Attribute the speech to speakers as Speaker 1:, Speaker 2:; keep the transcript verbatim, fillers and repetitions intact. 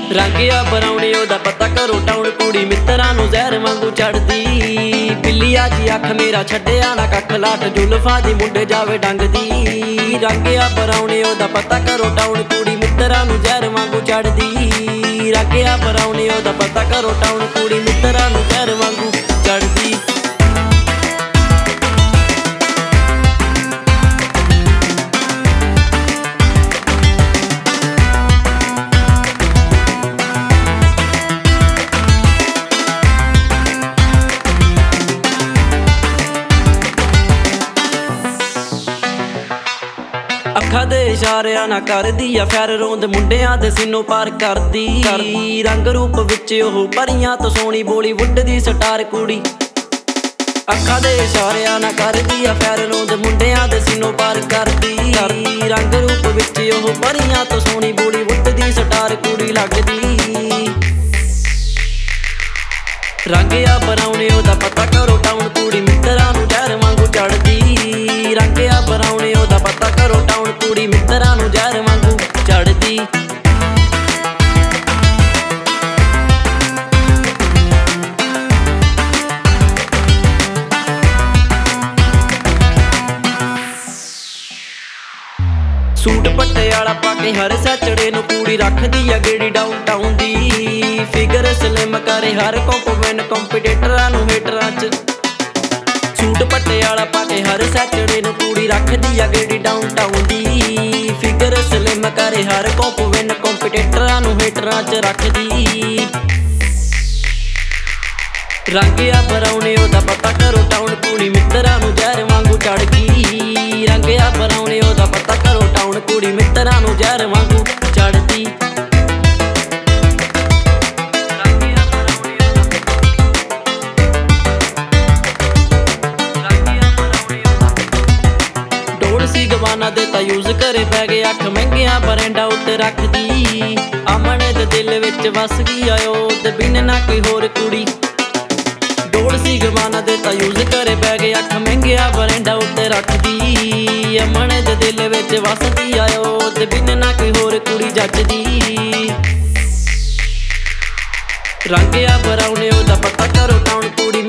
Speaker 1: ਰੰਗਿਆ ਬਰਾਉਣੀ ਉਹਦਾ ਪਤਾ ਕਰੋ ਟਾਉਣ ਕੁੜੀ ਮਿੱਤਰਾਂ ਨੂੰ ਜ਼ਹਿਰ ਵਾਂਗੂ ਚੜਦੀ। ਬਿੱਲੀਆ ਜੀ ਅੱਖ ਮੇਰਾ ਛੱਡਿਆ ਨਾ ਕੱਖ ਲਾਟ ਜੁਲਫਾਂ ਦੀ ਮੁੰਡੇ ਜਾਵੇ ਡੰਗਦੀ। ਰੰਗਿਆ ਬਰਾਉਣੀ ਉਹਦਾ ਪਤਾ ਕਰੋ ਟਾਉਣ ਕੁੜੀ ਮਿੱਤਰਾਂ ਨੂੰ ਜ਼ਹਿਰ ਵਾਂਗੂ ਚੜਦੀ। ਰੰਗਿਆ ਬਰਾਉਣੀ ਉਹਦਾ ਪਤਾ ਕਰੋ ਟਾਉਣ ਕੁੜੀ ਮਿੱਤਰਾਂ ਨੂੰ ਜ਼ਹਿਰ ਵਾਂਗੂ ਚੜਦੀ। ਅੱਖਾਂ ਦੇ ਇਸ਼ਾਰਿਆਂ ਨਾ ਕਰਦੀ ਆ ਫੈਰ ਰੋਂਦ ਮੁੰਡਿਆਂ ਦੇ ਸੀਨੋਂ ਪਾਰ ਕਰਦੀ। ਰੰਗ ਰੂਪ ਵਿੱਚ ਉਹ ਪਰੀਆਂ ਤੋਂ ਸੋਹਣੀ ਬਾਲੀਵੁੱਡ ਦੀ ਸਟਾਰ ਕੁੜੀ। ਅੱਖਾਂ ਦੇ ਇਸ਼ਾਰਿਆਂ ਨਾ ਕਰਦੀ ਆ ਫੈਰ ਰੋਂਦ ਮੁੰਡਿਆਂ ਦੇ ਸੀਨੋਂ ਪਾਰ ਕਰਦੀ। ਰੰਗ ਰੂਪ ਵਿੱਚ ਉਹ ਪਰੀਆਂ ਤੋਂ ਸੋਹਣੀ ਬਾਲੀਵੁੱਡ ਦੀ ਸਟਾਰ ਕੁੜੀ ਲੱਗਦੀ। ਰੰਗਿਆ ਬਰਾਉਣੇ ਉਹਦਾ ਪਤਾ ਕਰੋ ਟਾਉਣ ਕੁੜੀ ਮਿੱਤਰਾਂ ਨੂੰ ਜ਼ਹਿਰ ਵਾਂਗੂ ਚੜਦੀ। ਰੰਗਿਆ ਬਰਾਉਣੇ ਉਹਦਾ ਪਤਾ ਕਰੋ ਟਾਉਣ ਕੁੜੀ ਮਿੱਤਰਾਂ ਨੂੰ ਜ਼ਹਿਰ ਵਾਂਗੂ ਚੜਦੀ। ਸੂਟ ਪਟਿਆਲਾ ਪਾ ਕੇ ਹਰ ਸੈਚੜੇ ਨੂੰ ਕੁੜੀ ਰੱਖਦੀ ਆ ਗੇੜੀ ਡਾਊਨ ਟਾਊਨ ਦੀ। ਫਿਗਰ ਸਲਿਮ ਕਰੇ ਹਰ ਕੰਪੀਟੈਂਟ ਕੰਪੀਟੀਟਰਾਂ ਨੂੰ ਹੇਟਰਾਂ ਚ। ਸੂਟ ਪਟਿਆਲਾ ਪਾ ਕੇ ਹਰ ਸੈਚੜੇ ਨੂੰ ਕੁੜੀ ਰੱਖਦੀ ਆ ਗੇੜੀ ਡਾਊਨ ਟਾਊਨ ਦੀ। ਫਿਗਰ ਸਲਿਮ ਕਰੇ ਹਰ ਕੰਪੀਟੈਂਟ ਕੰਪੀਟੀਟਰਾਂ ਨੂੰ ਹੇਟਰਾਂ ਚ ਰੱਖਦੀ। ਰੰਗਿਆ ਬਰਾਉਣੇ ਉਹਦਾ ਪਤਾ ਕਰੋ ਟਾਉਣ ਕੁੜੀ ਮਿੱਤਰਾਂ ਨੂੰ ਜ਼ਹਿਰ ਵਾਂਗੂ ਚੜ ਗਈ। ਰੰਗਿਆ ਬਰਾਉਣੇ ਉਹਦਾ ਪਤਾ ਕਰੋ ਟਾਉਣ ਕੁੜੀ ਮਿੱਤਰਾਂ ਨੂੰ ਜ਼ਹਿਰ ਵਾਂਗੂ ਚੜਦੀ। ਡੋਲ ਸੀ ਗਵਾਨਾ ਦੇ ਤਾਂ ਯੂਜ਼ ਕਰੇ ਪੈ ਗਏ ਅੱਖ ਮਹਿੰਗੀਆਂ ਬਰੈਂਡਾ ਉੱਤੇ ਰੱਖਦੀ। ਅਮਨ ਦੇ ਦਿਲ ਵਿੱਚ ਵਸ ਗਈ ਆਇਓ ਤੇ ਬਿਨ ਨਾ ਕੋਈ ਹੋਰ ਕੁੜੀ। ਡੋਲ ਸੀ ਗਵਾਨਾ ਦੇ ਤਾਂ ਯੂਜ਼ ਕਰੇ ਪੈ ਗਏ ਅੱਖ ਮਹਿੰਗੀਆਂ ਬਰੈਂਡਾ ਉੱਤੇ ਰੱਖਦੀ। ਅਮਨ ਦੇ ਦਿਲ ਵਿੱਚ ਵਸਦੀ ਆਇਓ ਤੇ ਬਿਨ ਨਾ ਕੋਈ ਹੋਰ ਕੁੜੀ ਜੱਜਦੀ। ਰੰਗਿਆ ਬਰਾਉਣੇ ਉਹਦਾ ਪਤਾ ਕਰੋ ਟਾਉਣ ਕੁੜੀ